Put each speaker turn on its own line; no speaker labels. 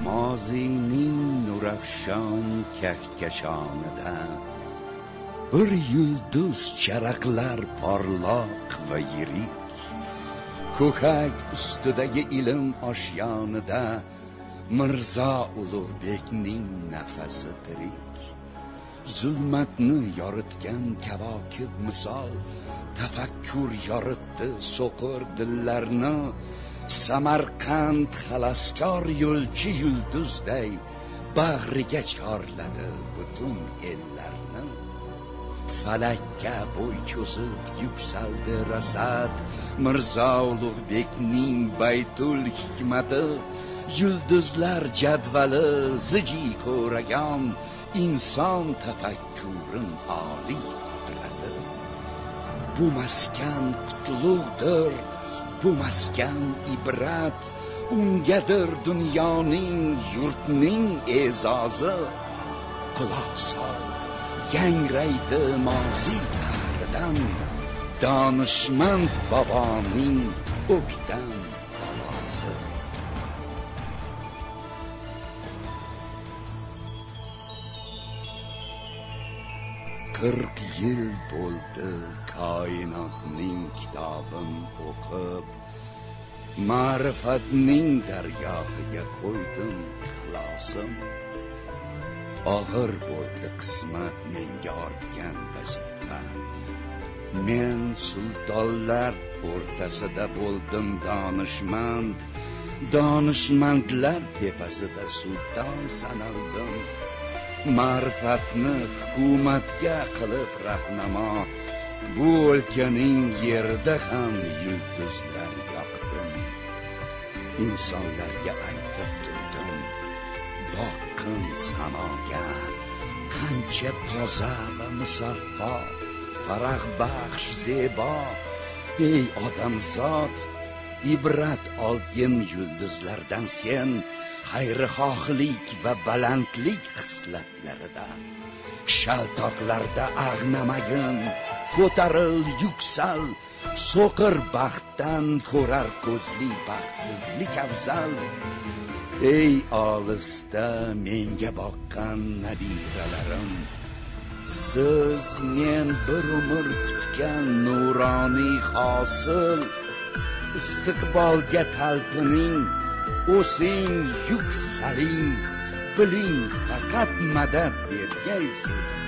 mozining nurafshon kahkashonida bir yulduz charaqlar porloq va yirik. Ko'kak ustidagi ilm oshyonida Mirzo Ulug'bekning nafasi tirik. Zulmatni yoritgan kavokib misol tafakkur yoritdi so'qir dillarni. Samarqand xalaskor yo'lchi yulduzday bag'riga chorladi butun ellarni. Falakka bo'y cho'zib yuksaldi rasad, Mirzo Ulug'bekning baytul hikmati. Yulduzlar jadvali ziji ko'ragan, inson tafakkurin oliy qudrati. Bu maskan qutlug'dir, bu maskan ibrat, ungadir dunyoning yurtning e'zozi. Quloq sol, yangraydi moziy tahridan, donishmand boboning o'ktam ovozi. 40 yil bo'ldi koinotning kitobin o'qib, ma'rifatning dargohiga qo'ydim ixlosim. Og'ir bo'ldi qismat menga ortgan vazifa, men sultonlar o'rtasida bo'ldim donishmand, donishmandlar tepasida sulton sanaldim. Ma'rifatni hukumatga qilib rahnamo, bu o'lkaning yerida ham yulduzlar yoqdim. Insonlarga aytib turdim, boqqin samoga, qancha toza va musaffo, farah baxsh zebo. Ey odamzod, ibrat olgin yulduzlardan sen, xayrixohlik va balandlik xislatlarida. Shaltoqlarda ag'namagin, ko'taril, yuksal, so'qir baxtdan ko'rar ko'zli baxtsizlik afzal. Ey olisda menga boqqan nabiralarim, siz men bir umr kutgan nuroniy hosil. Istiqbolga talpining, o'sing, yuksaling, biling faqat madad bergaysiz